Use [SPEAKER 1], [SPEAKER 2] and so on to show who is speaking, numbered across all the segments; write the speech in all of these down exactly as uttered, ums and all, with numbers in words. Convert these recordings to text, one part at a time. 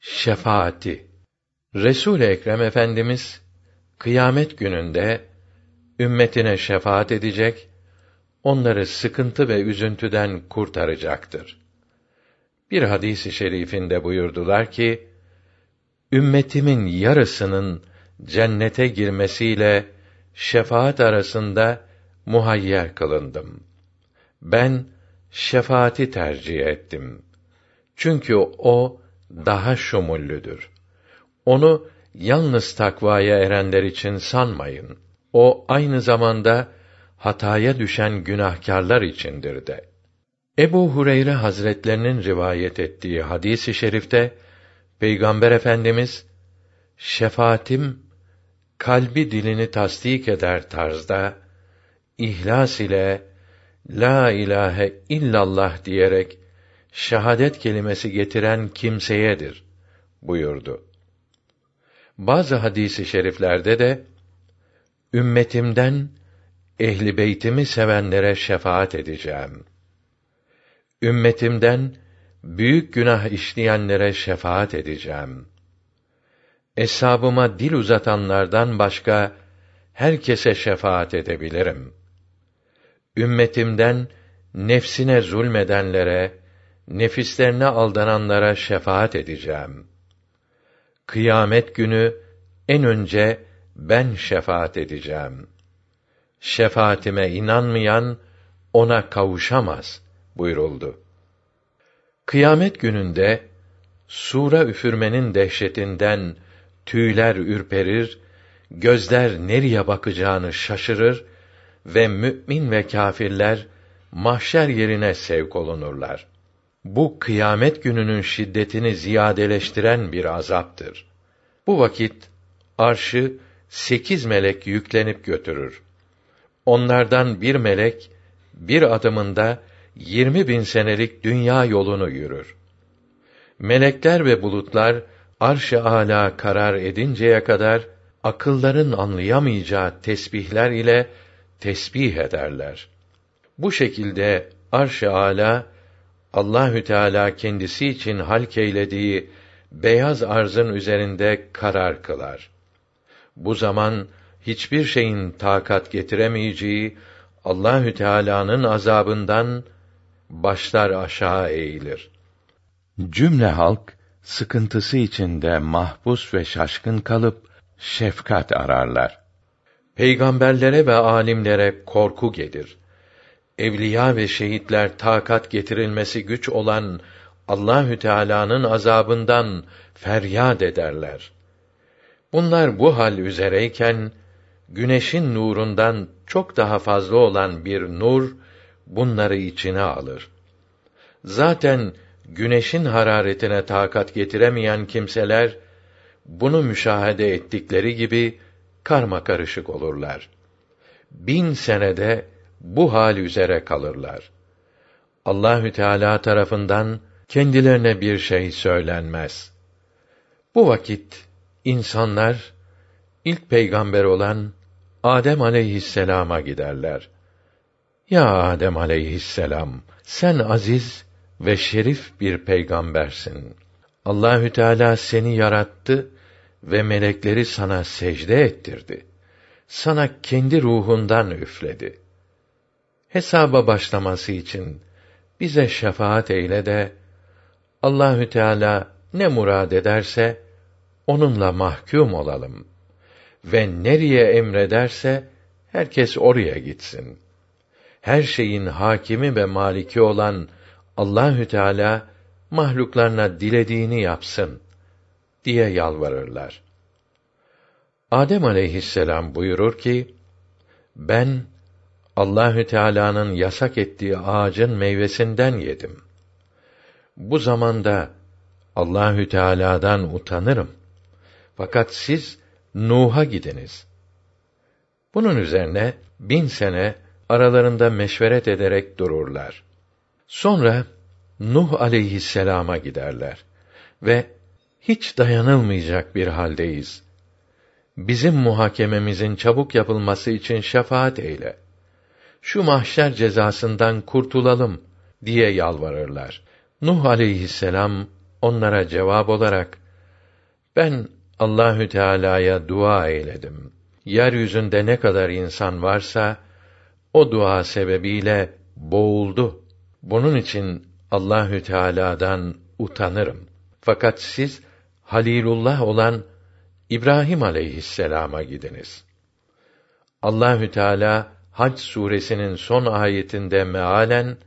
[SPEAKER 1] Şefaati. Resul-i Ekrem Efendimiz kıyamet gününde ümmetine şefaat edecek, onları sıkıntı ve üzüntüden kurtaracaktır. Bir hadis-i şerifinde buyurdular ki, ümmetimin yarısının cennete girmesiyle şefaat arasında muhayyer kılındım. Ben şefaati tercih ettim. Çünkü o daha şumullüdür. Onu yalnız takvaya erenler için sanmayın. O aynı zamanda hataya düşen günahkârlar içindir de. Ebu Hureyre Hazretlerinin rivayet ettiği hadis-i şerifte Peygamber Efendimiz, şefaatim kalbi dilini tasdik eder tarzda ihlas ile la ilahe illallah diyerek şehadet kelimesi getiren kimseyedir buyurdu. Bazı hadis-i şeriflerde de ümmetimden ehli beytimi sevenlere şefaat edeceğim. Ümmetimden büyük günah işleyenlere şefaat edeceğim. Eshabıma dil uzatanlardan başka herkese şefaat edebilirim. Ümmetimden nefsine zulmedenlere, nefislerine aldananlara şefaat edeceğim. Kıyamet günü en önce ben şefaat edeceğim. Şefaatime inanmayan ona kavuşamaz buyuruldu. Kıyamet gününde sura üfürmenin dehşetinden tüyler ürperir, gözler nereye bakacağını şaşırır ve mümin ve kâfirler mahşer yerine sevk olunurlar. Bu kıyamet gününün şiddetini ziyadeleştiren bir azaptır. Bu vakit arşı sekiz melek yüklenip götürür. Onlardan bir melek bir adımında yirmi bin senelik dünya yolunu yürür. Melekler ve bulutlar arş-ı âlâ karar edinceye kadar akılların anlayamayacağı tesbihler ile tesbih ederler. Bu şekilde arş-ı âlâ Allahü Teala kendisi için halk eylediği beyaz arzın üzerinde karar kılar. Bu zaman hiçbir şeyin takat getiremeyeceği Allahü Teala'nın azabından başlar aşağı eğilir. Cümle halk sıkıntısı içinde mahpus ve şaşkın kalıp şefkat ararlar. Peygamberlere ve alimlere korku gelir. Evliya ve şehitler takat getirilmesi güç olan Allahü Teala'nın azabından feryat ederler. Bunlar bu hal üzereyken güneşin nurundan çok daha fazla olan bir nur bunları içine alır. Zaten güneşin hararetine takat getiremeyen kimseler bunu müşahede ettikleri gibi karmakarışık olurlar. Bin senede bu hal üzere kalırlar. Allahü Teala tarafından kendilerine bir şey söylenmez. Bu vakit insanlar ilk peygamber olan Adem aleyhisselama giderler. Ya Adem aleyhisselam, sen aziz ve şerif bir peygambersin. Allahü Teala seni yarattı ve melekleri sana secde ettirdi. Sana kendi ruhundan üfledi. Hesaba başlaması için bize şefaat eyle de Allahü Teala ne murad ederse onunla mahkum olalım ve nereye emrederse herkes oraya gitsin. Her şeyin hakimi ve maliki olan Allahü Teala mahluklarına dilediğini yapsın diye yalvarırlar. Adem aleyhisselam buyurur ki, ben Allahü Teala'nın yasak ettiği ağacın meyvesinden yedim. Bu zamanda Allahü Teala'dan utanırım. Fakat siz Nuh'a gidiniz. Bunun üzerine bin sene aralarında meşveret ederek dururlar. Sonra Nuh aleyhisselama giderler ve hiç dayanılmayacak bir haldeyiz. Bizim muhakememizin çabuk yapılması için şefaat eyle. Şu mahşer cezasından kurtulalım diye yalvarırlar. Nuh aleyhisselam onlara cevap olarak Ben Allahü Teala'ya dua eyledim. Yeryüzünde ne kadar insan varsa o dua sebebiyle boğuldu. Bunun için Allahü Teala'dan utanırım. Fakat siz Halilullah olan İbrahim aleyhisselama gidiniz. Allahü Teala Hac suresinin son ayetinde mealen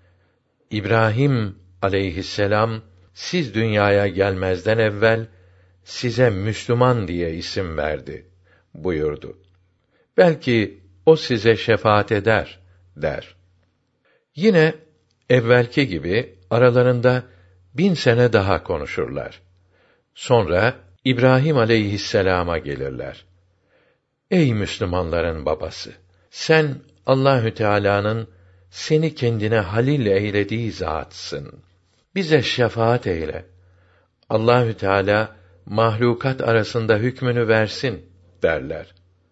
[SPEAKER 1] İbrahim aleyhisselam siz dünyaya gelmezden evvel size Müslüman diye isim verdi buyurdu. Belki o size şefaat eder der. Yine evvelki gibi aralarında bin sene daha konuşurlar. Sonra İbrahim aleyhisselama gelirler. Ey Müslümanların babası! Sen Allahü Teala'nın seni kendine halil eylediği zatsın. Bize şefaat eyle. Allahü Teala mahlukat arasında hükmünü versin derler.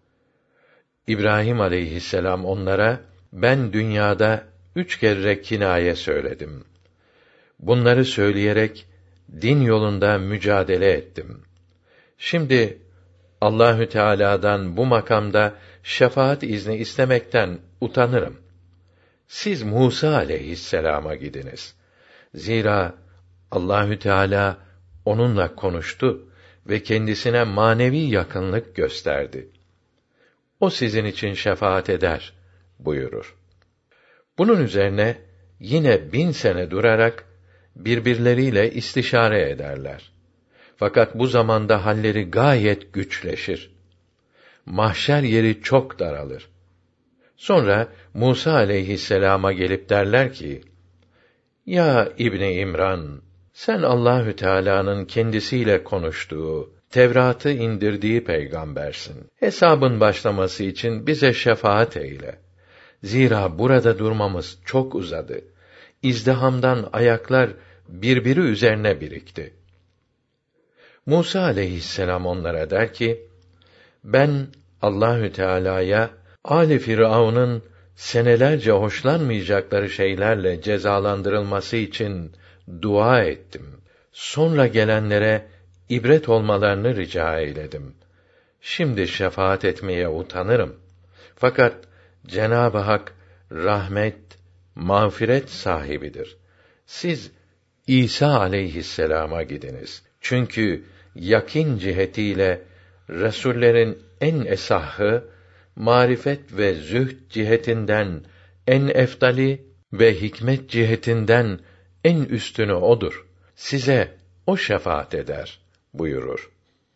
[SPEAKER 1] İbrahim aleyhisselam onlara ben dünyada üç kere kinaye söyledim. Bunları söyleyerek din yolunda mücadele ettim. Şimdi Allahü Teala'dan bu makamda şefaat izni istemekten utanırım. Siz Musa aleyhisselama gidiniz. Zira Allahü Teala onunla konuştu ve kendisine manevi yakınlık gösterdi. O sizin için şefaat eder buyurur. Bunun üzerine yine bin sene durarak birbirleriyle istişare ederler. Fakat bu zamanda halleri gayet güçleşir. Mahşer yeri çok daralır. Sonra Musa aleyhisselama gelip derler ki: Ya İbni İmran, sen Allahü Teala'nın kendisiyle konuştuğu, Tevrat'ı indirdiği peygambersin. Hesabın başlaması için bize şefaat eyle. Zira burada durmamız çok uzadı. İzdihamdan ayaklar birbiri üzerine birikti. Musa aleyhisselam onlara der ki: Ben Allahü Teala'ya âl-i Firavun'un senelerce hoşlanmayacakları şeylerle cezalandırılması için dua ettim. Sonra gelenlere ibret olmalarını rica eyledim. Şimdi şefaat etmeye utanırım. Fakat Cenab-ı Hak rahmet, mağfiret sahibidir. Siz İsa aleyhisselama gidiniz. Çünkü yakîn cihetiyle resullerin en esahhı, marifet ve zühd cihetinden en efdali ve hikmet cihetinden en üstünü odur. Size o şefaat eder buyurur.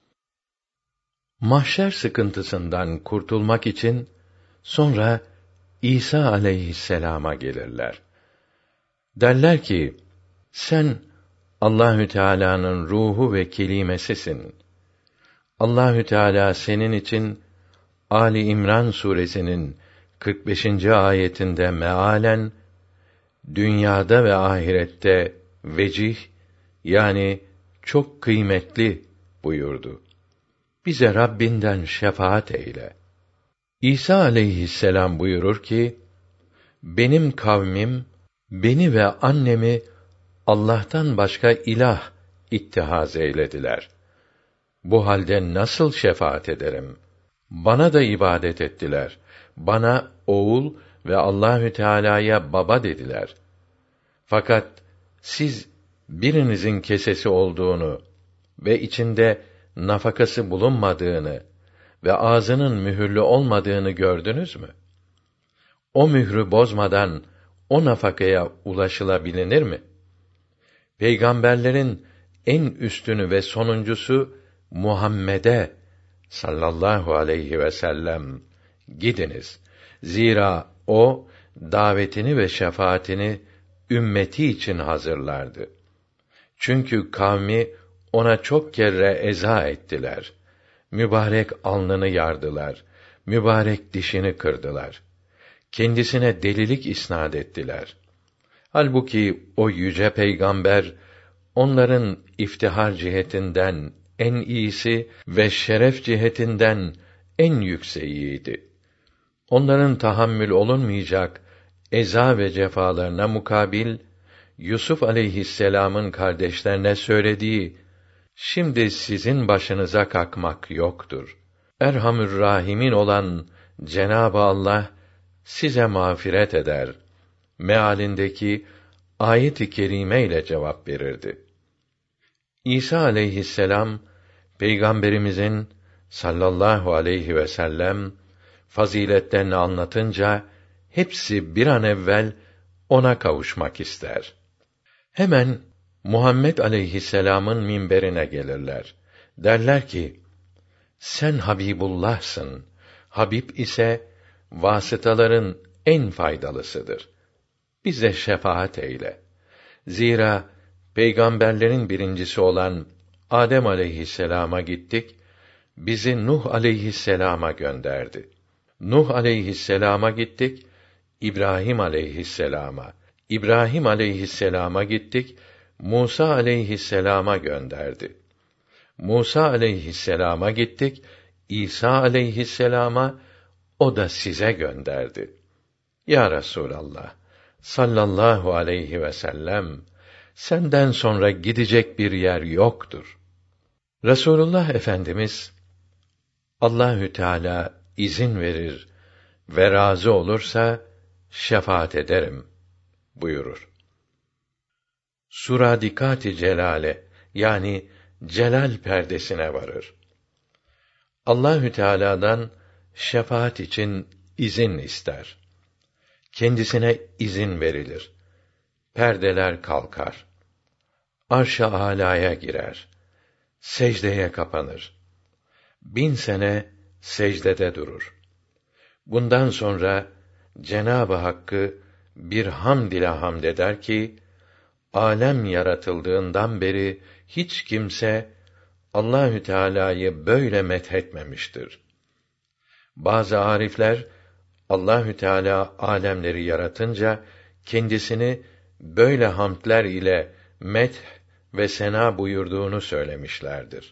[SPEAKER 1] Mahşer sıkıntısından kurtulmak için sonra İsa aleyhisselama gelirler. Derler ki: Sen Allahü Teala'nın ruhu ve kelimesisin. Allahü Teala senin için Ali İmran suresinin kırk beşinci ayetinde mealen dünyada ve ahirette vecih yani çok kıymetli buyurdu. Bize Rabbinden şefaat eyle. İsa aleyhisselam buyurur ki: Benim kavmim beni ve annemi Allah'tan başka ilah ittihaz eylediler. Bu halde nasıl şefaat ederim? Bana da ibadet ettiler. Bana oğul ve Allahü Teala'ya baba dediler. Fakat siz birinizin kesesi olduğunu ve içinde nafakası bulunmadığını ve ağzının mühürlü olmadığını gördünüz mü? O mührü bozmadan o nafakaya ulaşılabilir mi? Peygamberlerin en üstünü ve sonuncusu Muhammed'e sallallahu aleyhi ve sellem gidiniz. Zira o davetini ve şefaatini ümmeti için hazırlardı. Çünkü kavmi ona çok kere eza ettiler. Mübarek alnını yardılar. Mübarek dişini kırdılar. Kendisine delilik isnad ettiler. Halbuki o yüce peygamber onların iftihar cihetinden en iyisi ve şeref cihetinden en yükseğiydi. Onların tahammül olunmayacak eza ve cefalarına mukabil Yusuf aleyhisselam'ın kardeşlerine söylediği Şimdi sizin başınıza kakmak yoktur. Erhamür Rahimin olan Cenab-ı Allah size mağfiret eder mealindeki ayet-i kerime ile cevap verirdi. İsa aleyhisselam Peygamberimizin sallallahu aleyhi ve sellem faziletlerini anlatınca hepsi bir an evvel ona kavuşmak ister. Hemen Muhammed aleyhisselam'ın minberine gelirler. Derler ki: sen Habibullah'sın. Habib ise vasıtaların en faydalısıdır. Bize şefaat eyle. Zira peygamberlerin birincisi olan Adem aleyhisselama gittik, bizi Nuh aleyhisselama gönderdi. Nuh aleyhisselama gittik, İbrahim aleyhisselama. İbrahim aleyhisselama gittik, Musa aleyhisselama gönderdi. Musa aleyhisselama gittik, İsa aleyhisselama, o da size gönderdi. Ya Resulallah sallallahu aleyhi ve sellem, senden sonra gidecek bir yer yoktur. Resulullah Efendimiz, Allahü Teala izin verir ve razı olursa şefaat ederim buyurur. Suradikat-ı Celale, yani celal perdesine varır. Allahü Teala'dan şefaat için izin ister. Kendisine izin verilir. Perdeler kalkar. Arş-ı âlâya girer. Secdeye kapanır. Bin sene secdede durur. Bundan sonra Cenab-ı Hakk'ı bir hamd ile hamd eder ki, alem yaratıldığından beri hiç kimse Allahü Teala'yı böyle methetmemiştir. Bazı arifler Allahü Teala alemleri yaratınca kendisini böyle hamdler ile meth ve sena buyurduğunu söylemişlerdir.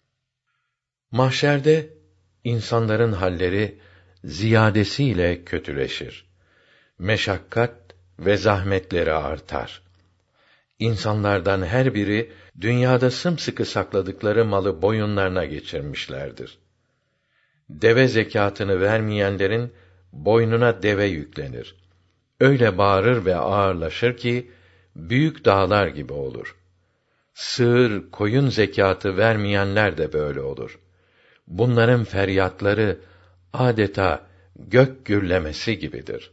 [SPEAKER 1] Mahşerde insanların halleri ziyadesiyle kötüleşir. Meşakkat ve zahmetleri artar. İnsanlardan her biri dünyada sımsıkı sakladıkları malı boyunlarına geçirmişlerdir. Deve zekatını vermeyenlerin boynuna deve yüklenir. Öyle bağırır ve ağırlaşır ki büyük dağlar gibi olur. Sığır, koyun zekatı vermeyenler de böyle olur. Bunların feryatları adeta gök gürlemesi gibidir.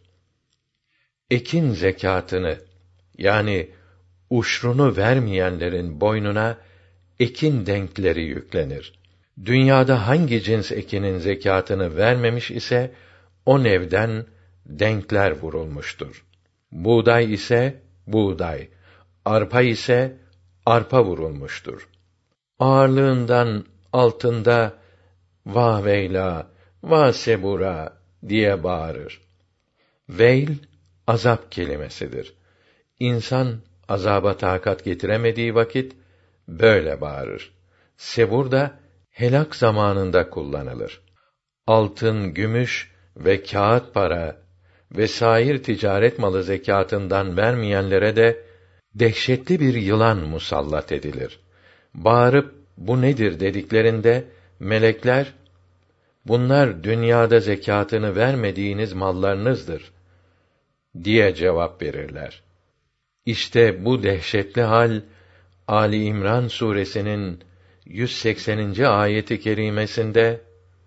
[SPEAKER 1] Ekin zekatını, yani uşrunu vermeyenlerin boynuna ekin denkleri yüklenir. Dünyada hangi cins ekinin zekatını vermemiş ise o nevden denkler vurulmuştur. Buğday ise buğday, arpa ise arpa vurulmuştur. Ağırlığından altında vah veyla, vah sebura diye bağırır. Veil azap kelimesidir. İnsan azaba takat getiremediği vakit böyle bağırır. Sebur da helak zamanında kullanılır. Altın, gümüş ve kağıt para ve sair ticaret malı zekatından vermeyenlere de dehşetli bir yılan musallat edilir. Bağırıp bu nedir dediklerinde melekler, bunlar dünyada zekatını vermediğiniz mallarınızdır diye cevap verirler. İşte bu dehşetli hal Ali İmran suresinin yüz sekseninci ayeti kerimesinde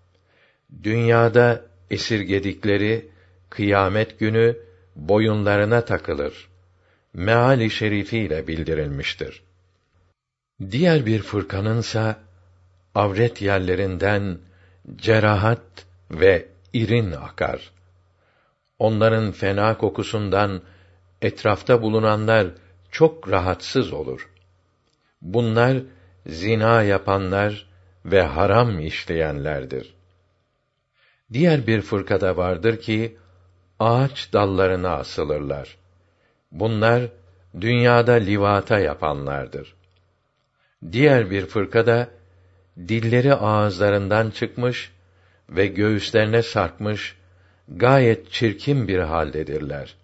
[SPEAKER 1] dünyada esirgedikleri kıyamet günü boyunlarına takılır meali şerifiyle bildirilmiştir. Diğer bir fırkanınsa avret yerlerinden cerahat ve irin akar. Onların fena kokusundan etrafta bulunanlar çok rahatsız olur. Bunlar zina yapanlar ve haram işleyenlerdir. Diğer bir fırkada vardır ki ağaç dallarına asılırlar. Bunlar dünyada livata yapanlardır. Diğer bir fırkada dilleri ağızlarından çıkmış ve göğüslerine sarkmış gayet çirkin bir haldedirler.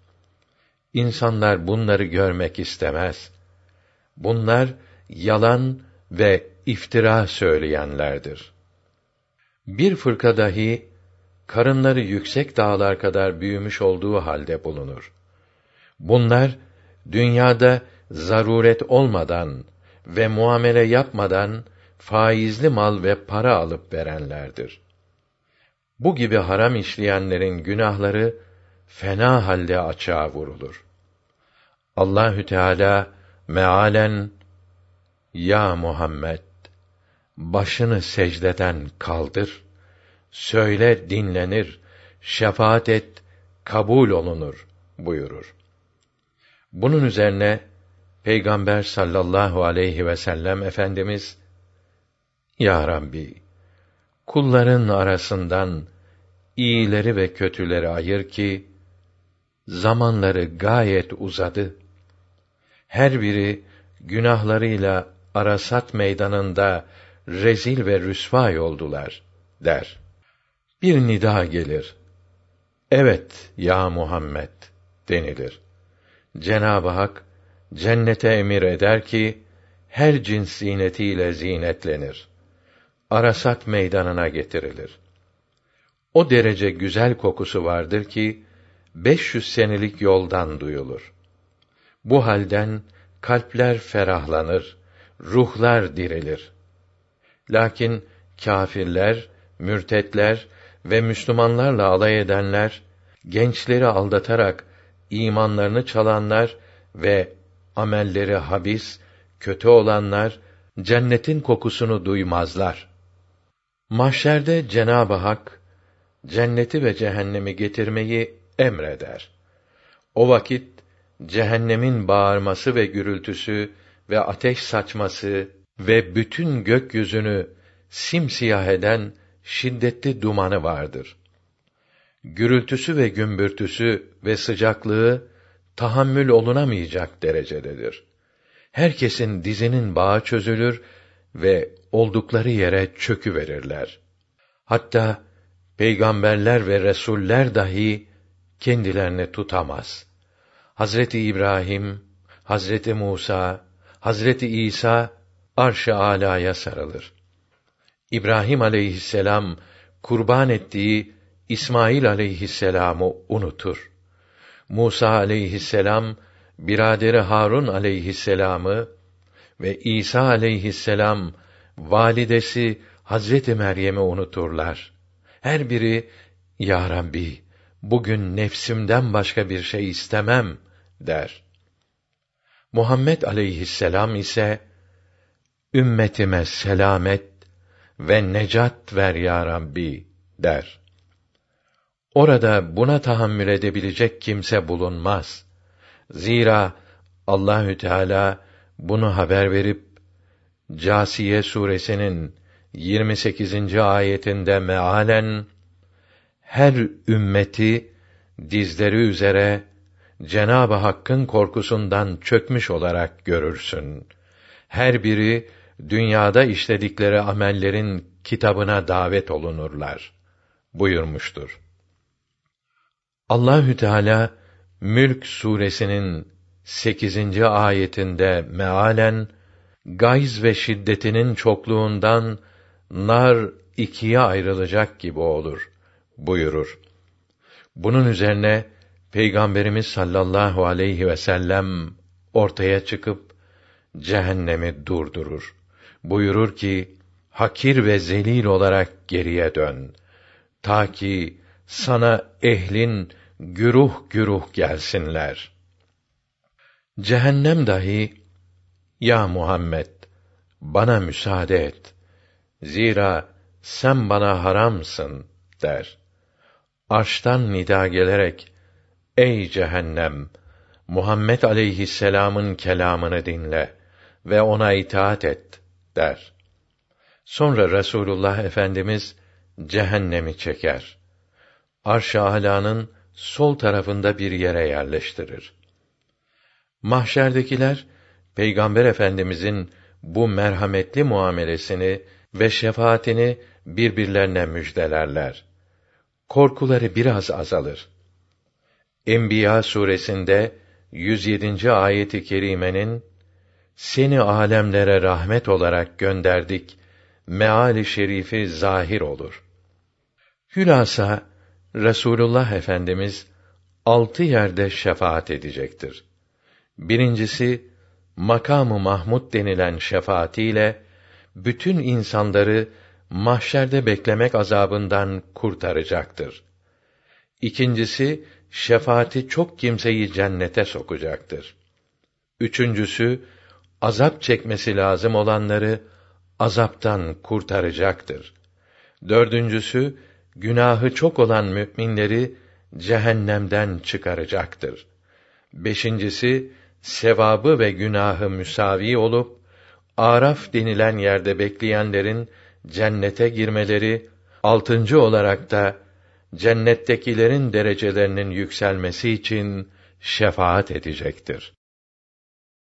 [SPEAKER 1] İnsanlar bunları görmek istemez. Bunlar yalan ve iftira söyleyenlerdir. Bir fırka dahi karınları yüksek dağlar kadar büyümüş olduğu halde bulunur. Bunlar dünyada zaruret olmadan ve muamele yapmadan faizli mal ve para alıp verenlerdir. Bu gibi haram işleyenlerin günahları fena halde açığa vurulur. Allahü Teala mealen, ya Muhammed, başını secdeden kaldır, söyle dinlenir, şefaat et, kabul olunur buyurur. Bunun üzerine Peygamber sallallahu aleyhi ve sellem Efendimiz, ya Rabbi, kulların arasından iyileri ve kötüleri ayır ki, zamanları gayet uzadı. Her biri günahlarıyla Arasat meydanında rezil ve rüsvâ oldular der. Bir nida gelir. Evet ya Muhammed denilir. Cenab-ı Hak cennete emir eder ki her cins zinetiyle zinetlenir. Arasat meydanına getirilir. O derece güzel kokusu vardır ki beş yüz senelik yoldan duyulur. Bu halden kalpler ferahlanır, ruhlar dirilir. Lakin kâfirler, mürtetler ve Müslümanlarla alay edenler, gençleri aldatarak imanlarını çalanlar ve amelleri habis, kötü olanlar cennetin kokusunu duymazlar. Mahşerde Cenab-ı Hak cenneti ve cehennemi getirmeyi emreder. O vakit cehennemin bağırması ve gürültüsü ve ateş saçması ve bütün gökyüzünü simsiyah eden şiddetli dumanı vardır. Gürültüsü ve gümbürtüsü ve sıcaklığı tahammül olunamayacak derecededir. Herkesin dizinin bağı çözülür ve oldukları yere çöküverirler. Hatta peygamberler ve resuller dahi kendilerini tutamaz. Hazreti İbrahim, Hazreti Musa, Hazreti İsa arş-ı âlâya sarılır. İbrahim aleyhisselam kurban ettiği İsmail aleyhisselam'ı unutur. Musa aleyhisselam biraderi Harun aleyhisselam'ı ve İsa aleyhisselam validesi Hazreti Meryem'i unuturlar. Her biri ya Rabbi, bugün nefsimden başka bir şey istemem der. Muhammed aleyhisselam ise ümmetime selamet ve necat ver ya Rabbi der. Orada buna tahammül edebilecek kimse bulunmaz. Zira Allahü Teala bunu haber verip Câsiye suresinin yirmi sekizinci ayetinde mealen her ümmeti dizleri üzere Cenab-ı Hakk'ın korkusundan çökmüş olarak görürsün. Her biri dünyada işledikleri amellerin kitabına davet olunurlar buyurmuştur. Allahü Teala Mülk suresinin sekizinci ayetinde mealen gayz ve şiddetinin çokluğundan nar ikiye ayrılacak gibi olur buyurur. Bunun üzerine Peygamberimiz sallallahu aleyhi ve sellem ortaya çıkıp cehennemi durdurur. Buyurur ki, hakir ve zelil olarak geriye dön. Ta ki sana ehlin güruh güruh gelsinler. Cehennem dahi, ya Muhammed, bana müsaade et. Zira sen bana haramsın der. Arştan nida gelerek, ey cehennem, Muhammed aleyhisselam'ın kelamını dinle ve ona itaat et der. Sonra Resulullah Efendimiz cehennemi çeker. Arş-ı Âlâ'nın sol tarafında bir yere yerleştirir. Mahşerdekiler Peygamber Efendimizin bu merhametli muamelesini ve şefaatini birbirlerine müjdelerler. Korkuları biraz azalır. Enbiya suresinde yüz yedinci ayeti kerimenin seni alemlere rahmet olarak gönderdik meali şerifi zahir olur. Hülasa Resulullah Efendimiz altı yerde şefaat edecektir. Birincisi, makam-ı Mahmud denilen şefaatiyle bütün insanları mahşerde beklemek azabından kurtaracaktır. İkincisi, şefaati çok kimseyi cennete sokacaktır. Üçüncüsü, azap çekmesi lazım olanları azaptan kurtaracaktır. Dördüncüsü, günahı çok olan müminleri cehennemden çıkaracaktır. Beşincisi, sevabı ve günahı müsavi olup, Araf denilen yerde bekleyenlerin cennete girmeleri, altıncı olarak da cennettekilerin derecelerinin yükselmesi için şefaat edecektir.